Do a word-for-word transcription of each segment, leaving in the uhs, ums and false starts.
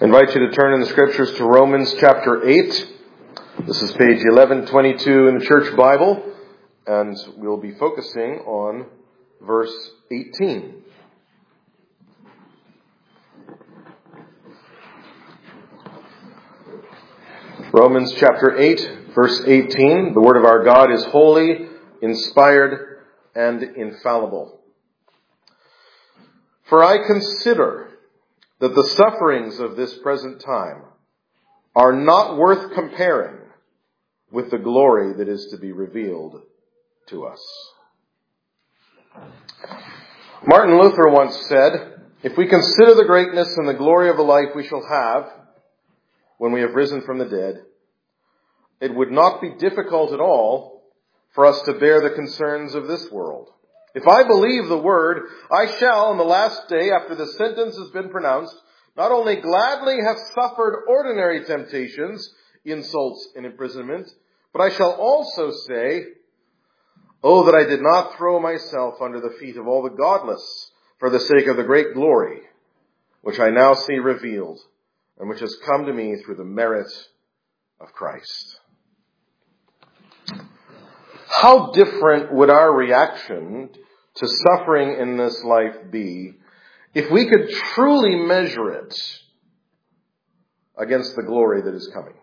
I invite you to turn in the Scriptures to Romans chapter eight. This is page eleven twenty-two in the Church Bible, and we'll be focusing on verse eighteen. Romans chapter eight, verse eighteen. The Word of our God is holy, inspired, and infallible. For I consider that the sufferings of this present time are not worth comparing with the glory that is to be revealed to us. Martin Luther once said, "If we consider the greatness and the glory of the life we shall have when we have risen from the dead, it would not be difficult at all for us to bear the concerns of this world. If I believe the word, I shall, on the last day after the sentence has been pronounced, not only gladly have suffered ordinary temptations, insults, and imprisonment, but I shall also say, oh, that I did not throw myself under the feet of all the godless for the sake of the great glory, which I now see revealed, and which has come to me through the merit of Christ." How different would our reaction to suffering in this life be if we could truly measure it against the glory that is coming?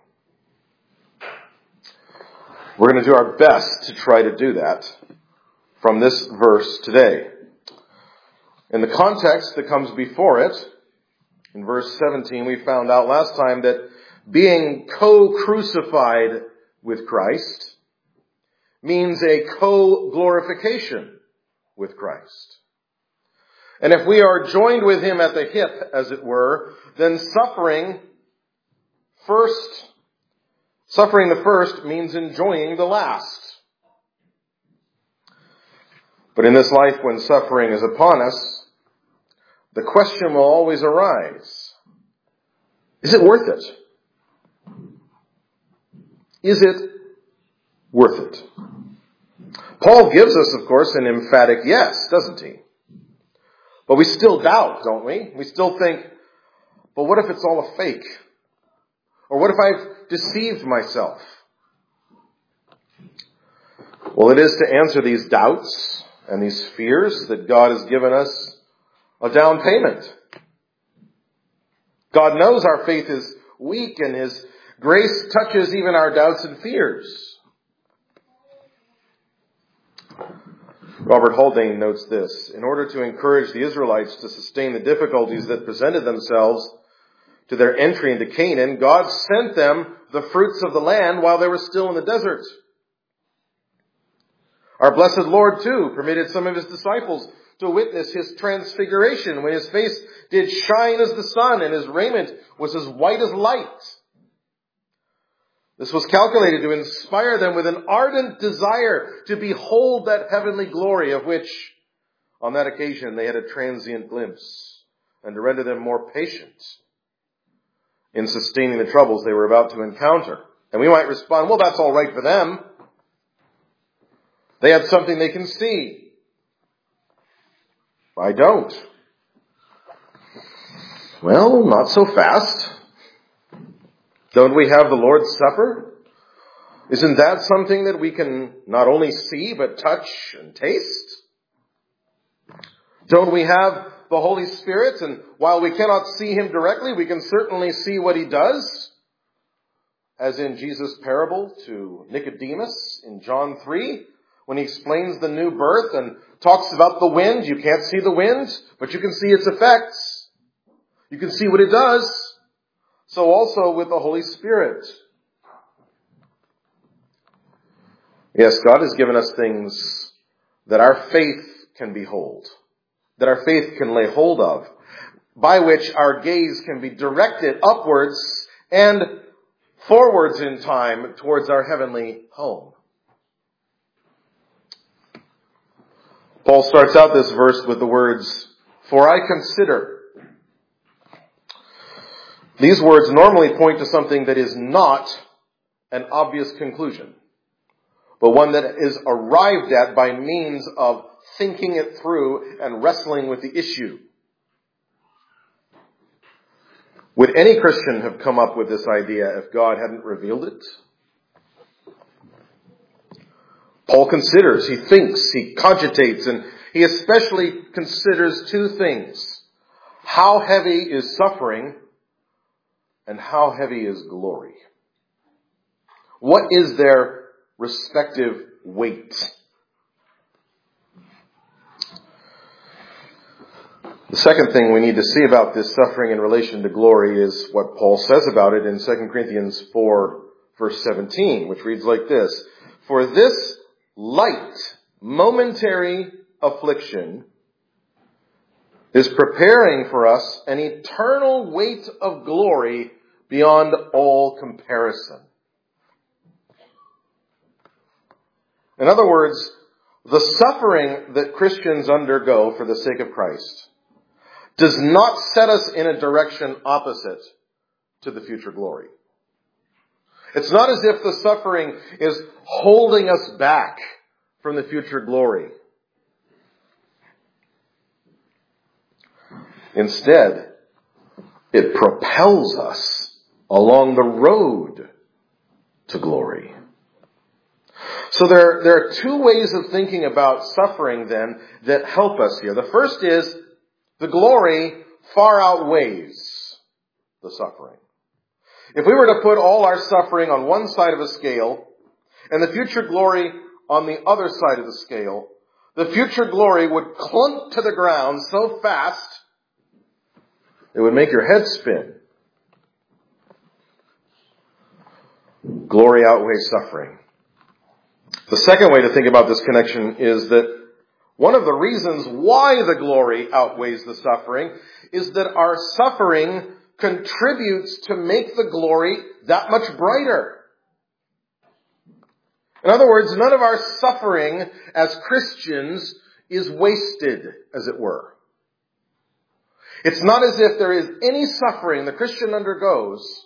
We're going to do our best to try to do that from this verse today. In the context that comes before it, in verse seventeen, we found out last time that being co-crucified with Christ means a co-glorification with Christ. And if we are joined with him at the hip, as it were, then suffering first, suffering the first means enjoying the last. But in this life, when suffering is upon us, the question will always arise: is it worth it? Is it worth it? Paul gives us, of course, an emphatic yes, doesn't he? But we still doubt, don't we? We still think, but what if it's all a fake? Or what if I've deceived myself? Well, it is to answer these doubts and these fears that God has given us a down payment. God knows our faith is weak, and his grace touches even our doubts and fears. Robert Haldane notes this: in order to encourage the Israelites to sustain the difficulties that presented themselves to their entry into Canaan, God sent them the fruits of the land while they were still in the desert. Our blessed Lord, too, permitted some of his disciples to witness his transfiguration when his face did shine as the sun and his raiment was as white as light. This was calculated to inspire them with an ardent desire to behold that heavenly glory of which, on that occasion, they had a transient glimpse, and to render them more patient in sustaining the troubles they were about to encounter. And we might respond, well, that's all right for them. They have something they can see. I don't. Well, not so fast. Don't we have the Lord's Supper? Isn't that something that we can not only see, but touch and taste? Don't we have the Holy Spirit? And while we cannot see him directly, we can certainly see what he does. As in Jesus' parable to Nicodemus in John three, when he explains the new birth and talks about the wind. You can't see the wind, but you can see its effects. You can see what it does. So also with the Holy Spirit. Yes, God has given us things that our faith can behold, that our faith can lay hold of, by which our gaze can be directed upwards and forwards in time towards our heavenly home. Paul starts out this verse with the words, "For I consider." These words normally point to something that is not an obvious conclusion, but one that is arrived at by means of thinking it through and wrestling with the issue. Would any Christian have come up with this idea if God hadn't revealed it? Paul considers, he thinks, he cogitates, and he especially considers two things. How heavy is suffering, and how heavy is glory? What is their respective weight? The second thing we need to see about this suffering in relation to glory is what Paul says about it in Second Corinthians four, verse seventeen, which reads like this: "For this light, momentary affliction is preparing for us an eternal weight of glory beyond all comparison." In other words, the suffering that Christians undergo for the sake of Christ does not set us in a direction opposite to the future glory. It's not as if the suffering is holding us back from the future glory. Instead, it propels us along the road to glory. So there, there are two ways of thinking about suffering then that help us here. The first is the glory far outweighs the suffering. If we were to put all our suffering on one side of a scale and the future glory on the other side of the scale, the future glory would clunk to the ground so fast it would make your head spin. Glory outweighs suffering. The second way to think about this connection is that one of the reasons why the glory outweighs the suffering is that our suffering contributes to make the glory that much brighter. In other words, none of our suffering as Christians is wasted, as it were. It's not as if there is any suffering the Christian undergoes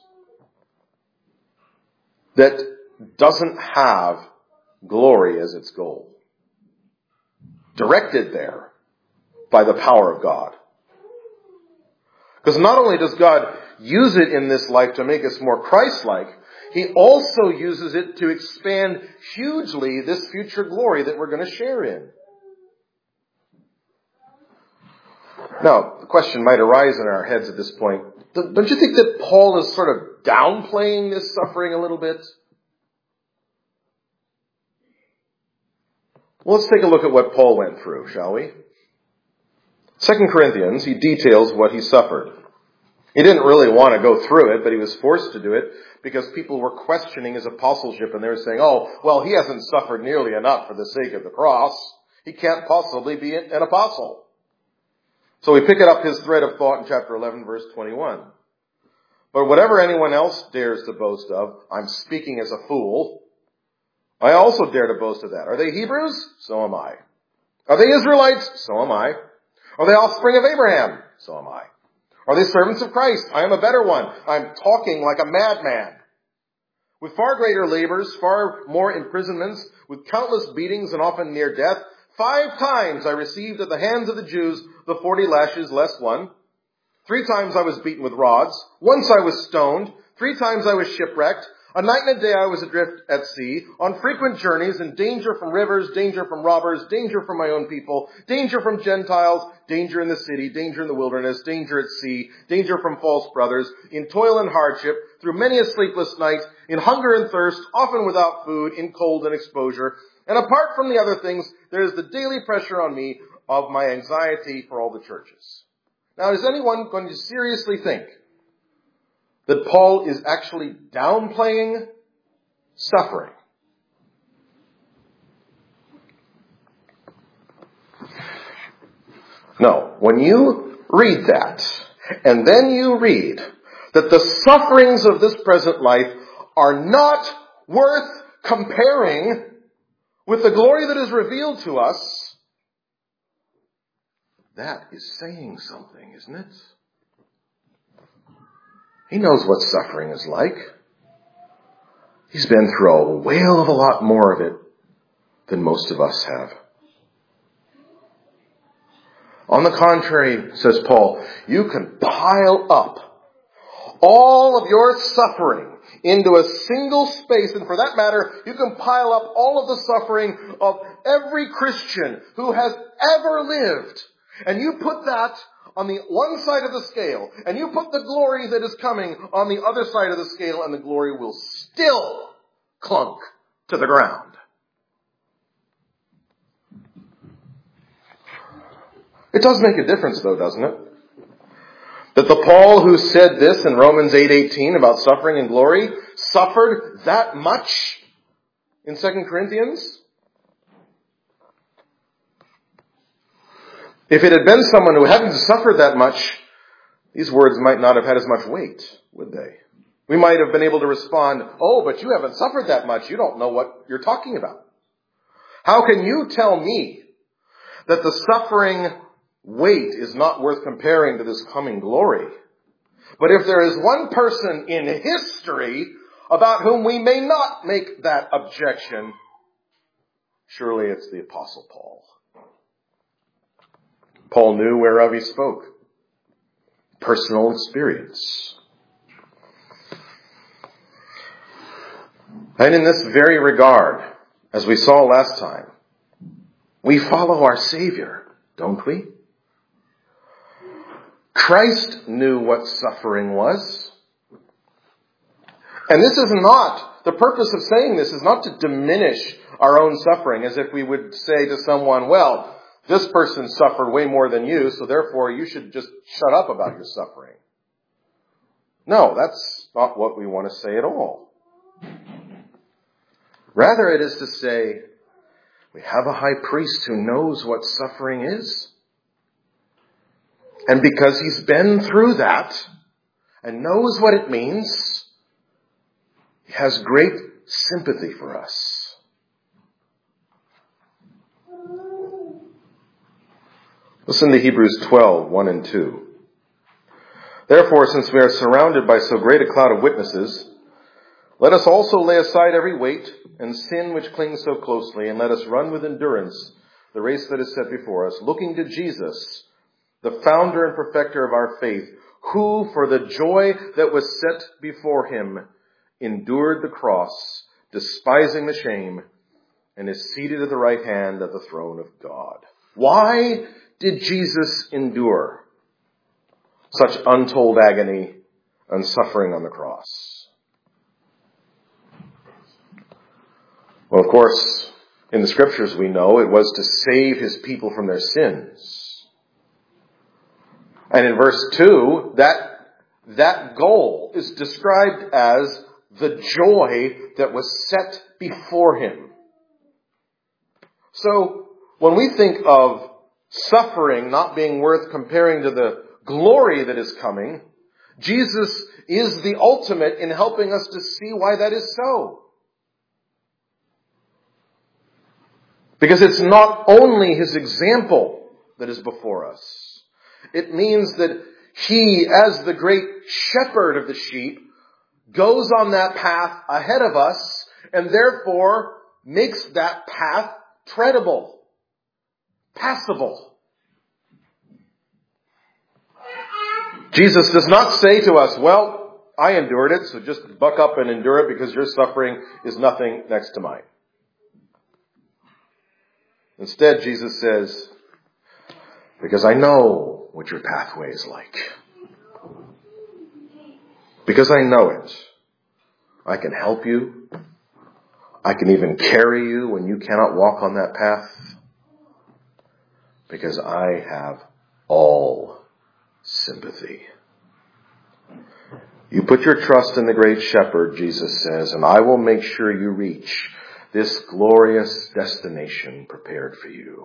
that doesn't have glory as its goal. Directed there by the power of God. Because not only does God use it in this life to make us more Christ-like, He also uses it to expand hugely this future glory that we're going to share in. Now, the question might arise in our heads at this point. Don't you think that Paul is sort of downplaying this suffering a little bit? Well, let's take a look at what Paul went through, shall we? Second Corinthians, he details what he suffered. He didn't really want to go through it, but he was forced to do it because people were questioning his apostleship and they were saying, oh, well, he hasn't suffered nearly enough for the sake of the cross. He can't possibly be an apostle. So we pick it up his thread of thought in chapter eleven, verse twenty-one. But whatever anyone else dares to boast of, I'm speaking as a fool. I also dare to boast of that. Are they Hebrews? So am I. Are they Israelites? So am I. Are they offspring of Abraham? So am I. Are they servants of Christ? I am a better one. I'm talking like a madman. With far greater labors, far more imprisonments, with countless beatings and often near death, five times I received at the hands of the Jews the forty lashes less one. Three times I was beaten with rods. Once I was stoned. Three times I was shipwrecked. A night and a day I was adrift at sea, on frequent journeys, in danger from rivers, danger from robbers, danger from my own people, danger from Gentiles, danger in the city, danger in the wilderness, danger at sea, danger from false brothers, in toil and hardship, through many a sleepless night, in hunger and thirst, often without food, in cold and exposure. And apart from the other things, there is the daily pressure on me of my anxiety for all the churches. Now, is anyone going to seriously think that Paul is actually downplaying suffering? No. When you read that, and then you read that the sufferings of this present life are not worth comparing with the glory that is revealed to us, that is saying something, isn't it? He knows what suffering is like. He's been through a whale of a lot more of it than most of us have. On the contrary, says Paul, you can pile up all of your suffering into a single space, and for that matter, you can pile up all of the suffering of every Christian who has ever lived, and you put that on the one side of the scale, and you put the glory that is coming on the other side of the scale, and the glory will still clunk to the ground. It does make a difference, though, doesn't it? That the Paul who said this in Romans eight eighteen about suffering and glory suffered that much in Second Corinthians? If it had been someone who hadn't suffered that much, these words might not have had as much weight, would they? We might have been able to respond, oh, but you haven't suffered that much. You don't know what you're talking about. How can you tell me that the suffering weight is not worth comparing to this coming glory? But if there is one person in history about whom we may not make that objection, surely it's the Apostle Paul. Paul knew whereof he spoke. Personal experience. And in this very regard, as we saw last time, we follow our Savior, don't we? Christ knew what suffering was. And this is not, the purpose of saying this is not to diminish our own suffering, as if we would say to someone, well, this person suffered way more than you, so therefore you should just shut up about your suffering. No, that's not what we want to say at all. Rather, it is to say, we have a high priest who knows what suffering is. And because he's been through that and knows what it means, he has great sympathy for us. Listen to Hebrews twelve, one and two. Therefore, since we are surrounded by so great a cloud of witnesses, let us also lay aside every weight and sin which clings so closely, and let us run with endurance the race that is set before us, looking to Jesus, the founder and perfecter of our faith, who, for the joy that was set before him, endured the cross, despising the shame, and is seated at the right hand of the throne of God. Why did Jesus endure such untold agony and suffering on the cross? Well, of course, in the scriptures we know it was to save his people from their sins. And in verse two, that, that goal is described as the joy that was set before him. So, when we think of suffering not being worth comparing to the glory that is coming, Jesus is the ultimate in helping us to see why that is so. Because it's not only his example that is before us. It means that he, as the great shepherd of the sheep, goes on that path ahead of us and therefore makes that path treadable, passable. Jesus does not say to us, well, I endured it, so just buck up and endure it because your suffering is nothing next to mine. Instead, Jesus says, because I know what your pathway is like. Because I know it. I can help you. I can even carry you when you cannot walk on that path. Because I have all sympathy. You put your trust in the great shepherd, Jesus says, and I will make sure you reach this glorious destination prepared for you.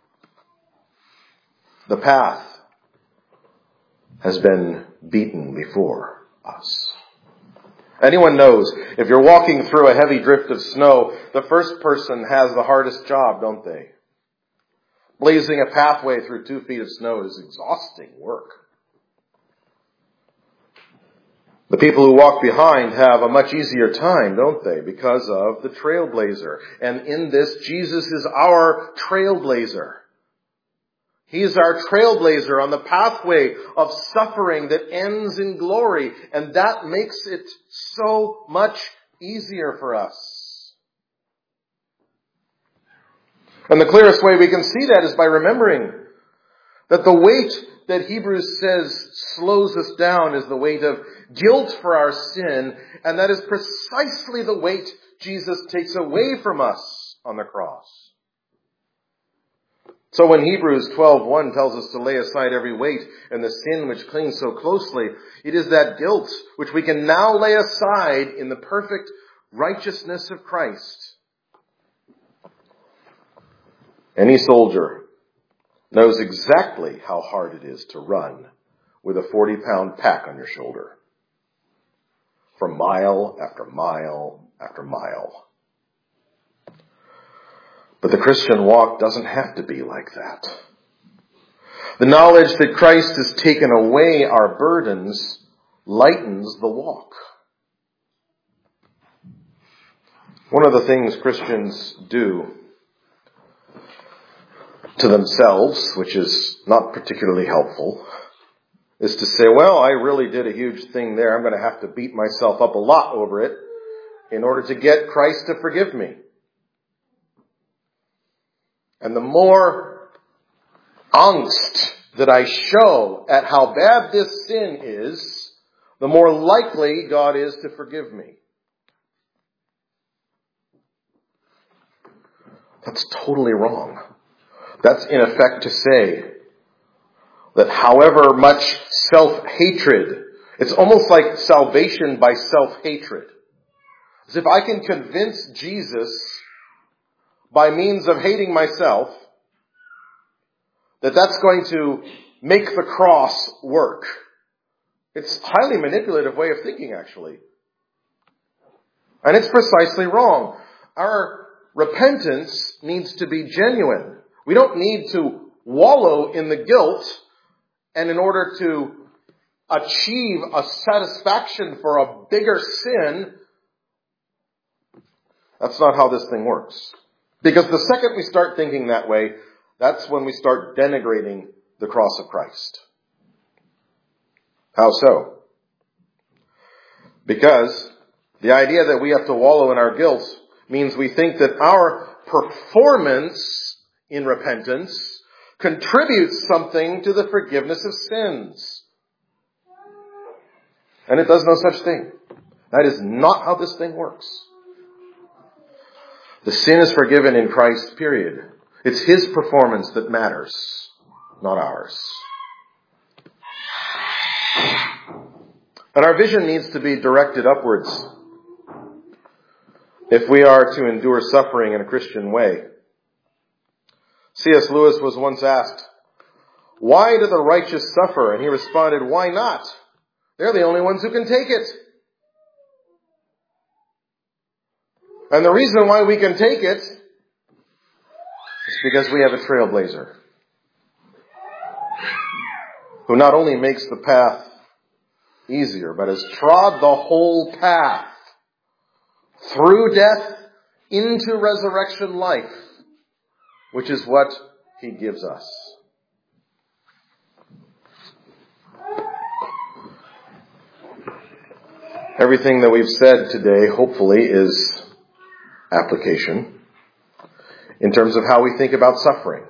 The path has been beaten before us. Anyone knows, if you're walking through a heavy drift of snow, the first person has the hardest job, don't they? Blazing a pathway through two feet of snow is exhausting work. The people who walk behind have a much easier time, don't they? Because of the trailblazer. And in this, Jesus is our trailblazer. He is our trailblazer on the pathway of suffering that ends in glory, and that makes it so much easier for us. And the clearest way we can see that is by remembering that the weight that Hebrews says slows us down is the weight of guilt for our sin, and that is precisely the weight Jesus takes away from us on the cross. So when Hebrews twelve one tells us to lay aside every weight and the sin which clings so closely, it is that guilt which we can now lay aside in the perfect righteousness of Christ. Any soldier knows exactly how hard it is to run with a forty-pound pack on your shoulder for mile after mile after mile. But the Christian walk doesn't have to be like that. The knowledge that Christ has taken away our burdens lightens the walk. One of the things Christians do to themselves, which is not particularly helpful, is to say, well, I really did a huge thing there. I'm going to have to beat myself up a lot over it in order to get Christ to forgive me. And the more angst that I show at how bad this sin is, the more likely God is to forgive me. That's totally wrong. That's in effect to say that however much self-hatred, it's almost like salvation by self-hatred. As if I can convince Jesus by means of hating myself that that's going to make the cross work. It's a highly manipulative way of thinking, actually. And it's precisely wrong. Our repentance needs to be genuine. We don't need to wallow in the guilt, and in order to achieve a satisfaction for a bigger sin, that's not how this thing works. Because the second we start thinking that way, that's when we start denigrating the cross of Christ. How so? Because the idea that we have to wallow in our guilt means we think that our performance in repentance contributes something to the forgiveness of sins. And it does no such thing. That is not how this thing works. The sin is forgiven in Christ, period. It's His performance that matters, not ours. And our vision needs to be directed upwards if we are to endure suffering in a Christian way. C S Lewis was once asked, "Why do the righteous suffer?" And he responded, "Why not? They're the only ones who can take it." And the reason why we can take it is because we have a trailblazer who not only makes the path easier, but has trod the whole path through death into resurrection life, which is what He gives us. Everything that we've said today, hopefully, is application in terms of how we think about suffering.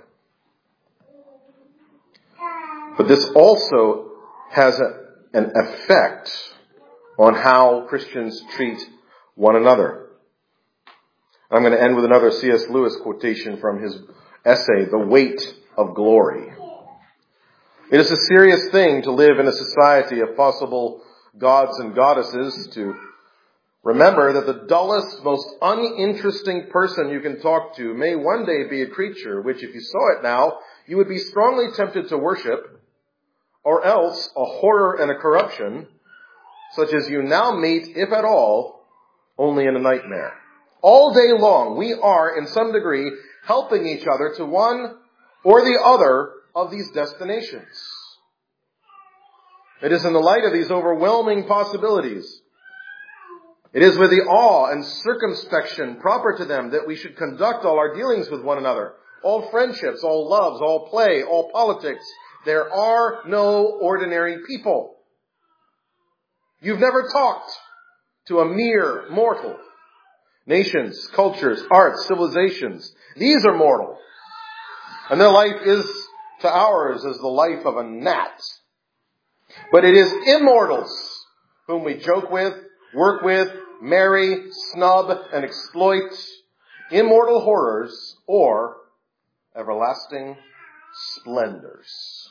But this also has a, an effect on how Christians treat one another. I'm going to end with another C S Lewis quotation from his essay, The Weight of Glory. It is a serious thing to live in a society of possible gods and goddesses, to remember that the dullest, most uninteresting person you can talk to may one day be a creature which, if you saw it now, you would be strongly tempted to worship, or else a horror and a corruption, such as you now meet, if at all, only in a nightmare. All day long, we are, in some degree, helping each other to one or the other of these destinations. It is in the light of these overwhelming possibilities, it is with the awe and circumspection proper to them that we should conduct all our dealings with one another, all friendships, all loves, all play, all politics. There are no ordinary people. You've never talked to a mere mortal. Nations, cultures, arts, civilizations, these are mortal. And their life is to ours as the life of a gnat. But it is immortals whom we joke with, work with, marry, snub, and exploit. Immortal horrors or everlasting splendors.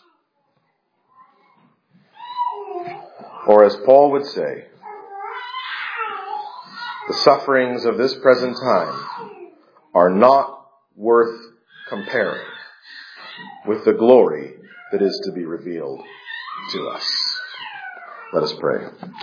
Or as Paul would say, the sufferings of this present time are not worth comparing with the glory that is to be revealed to us. Let us pray.